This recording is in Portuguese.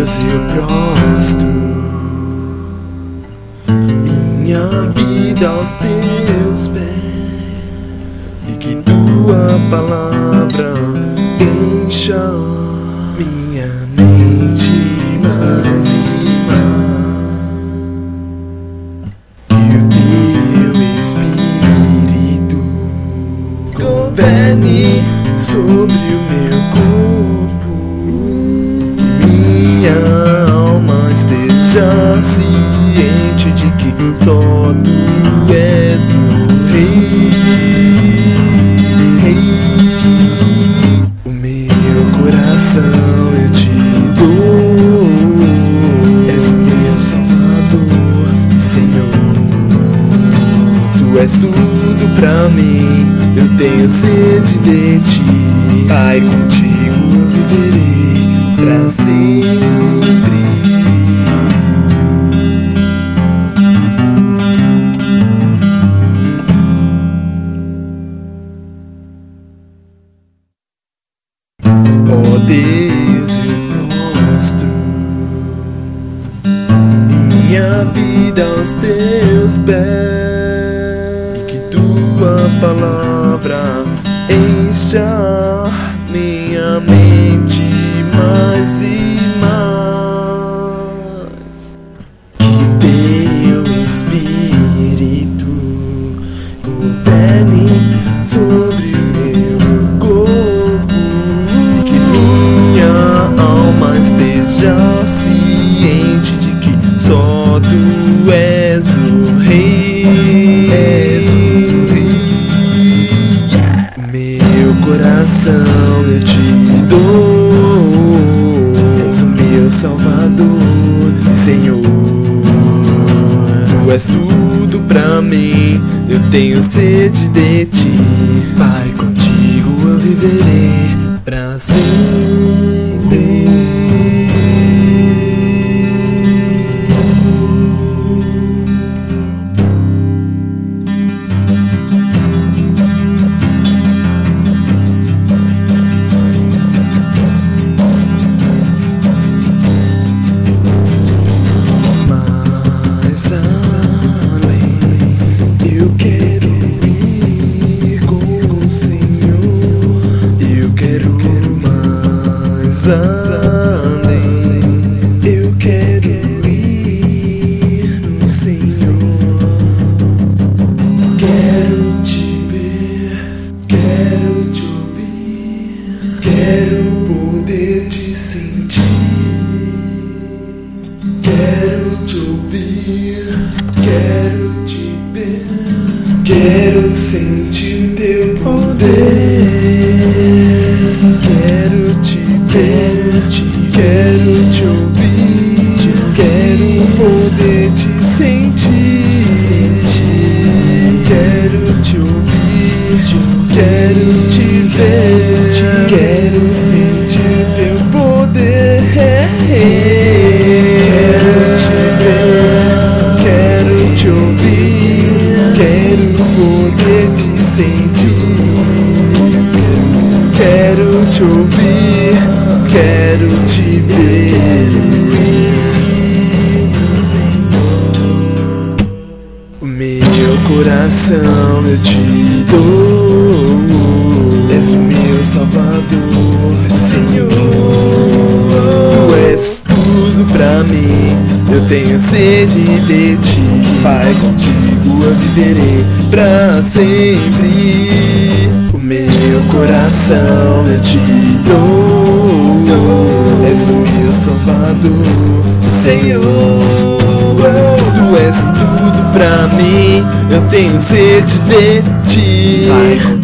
Deus, eu prostro minha vida aos teus pés, e que tua palavra encha minha mente mais e mais, que o teu Espírito governe sobre o meu corpo, e minha alma esteja ciente de que só tu és o Rei. O meu coração eu te dou, és o meu Salvador, Senhor. Tu és tudo pra mim, eu tenho sede de ti. Pai, contigo eu viverei pra sempre. Ó Deus, eu prostro minha vida aos teus pés, e que tua palavra encha minha mente mais e mais, que teu Espírito governe sobre o meu corpo, e que minha alma esteja ciente de que só tu és o Rei. És o Rei. Meu coração eu te dou, és o meu Salvador, Senhor. Tu és tudo pra mim, eu tenho sede de ti. Pai, contigo eu viverei pra sempre. Eu quero ir no Senhor, quero te ver, quero te ouvir, quero poder te sentir, quero te ouvir, quero te ver, quero sentir o teu poder, quero te ver, quero te ouvir, quero poder te sentir, quero te ouvir, quero te ver, quero sentir teu poder, quero te ver, quero te ouvir, quero poder te sentir, quero te ouvir, quero te ver. O meu coração eu te dou, és o meu Salvador, Senhor. Tu és tudo pra mim, eu tenho sede de ti. Pai, contigo eu viverei pra sempre. O meu coração eu te dou, és o meu Salvador, Senhor. Tu és tudo pra mim, eu tenho sede de ti.